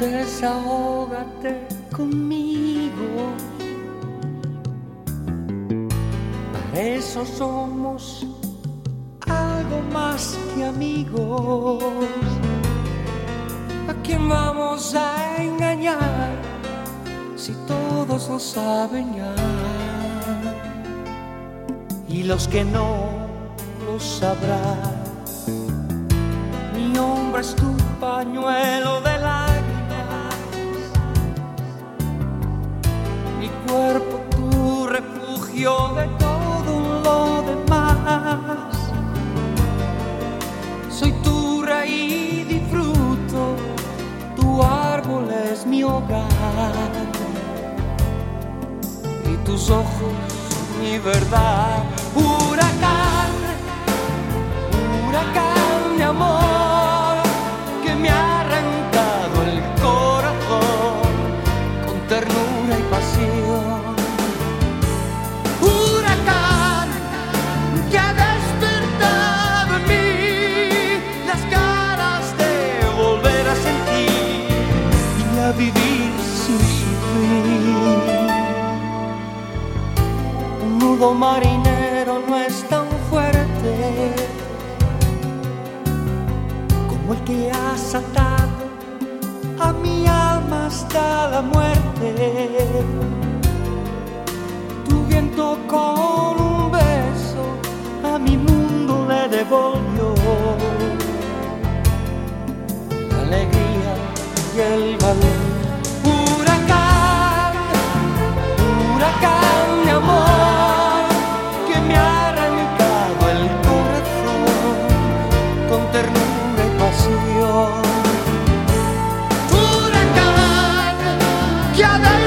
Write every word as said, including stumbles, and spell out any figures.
Desahógate conmigo. Para eso somos algo más que amigos. ¿A quién vamos a engañar si todos lo saben ya? Y los que no lo sabrán, mi hombre es tu pañuelo de lágrimas, mi cuerpo tu refugio de todo lo demás. Soy tu raíz y fruto, tu árbol es mi hogar, y tus ojos mi verdad. Huracán, huracán de amor, que me ha arrancado el corazón con ternura y pasión. Huracán, que ha despertado en mí las ganas de volver a sentir y a vivir sin sufrir. Un nudo marinero no es tan fuerte como el que has atado a mi alma hasta la muerte. Tu viento con un beso a mi mundo le devolvió la alegría y el valor. Huracán, huracán de amor, que me ha arrancado el corazón con ternura y pasión. Huracán, que ha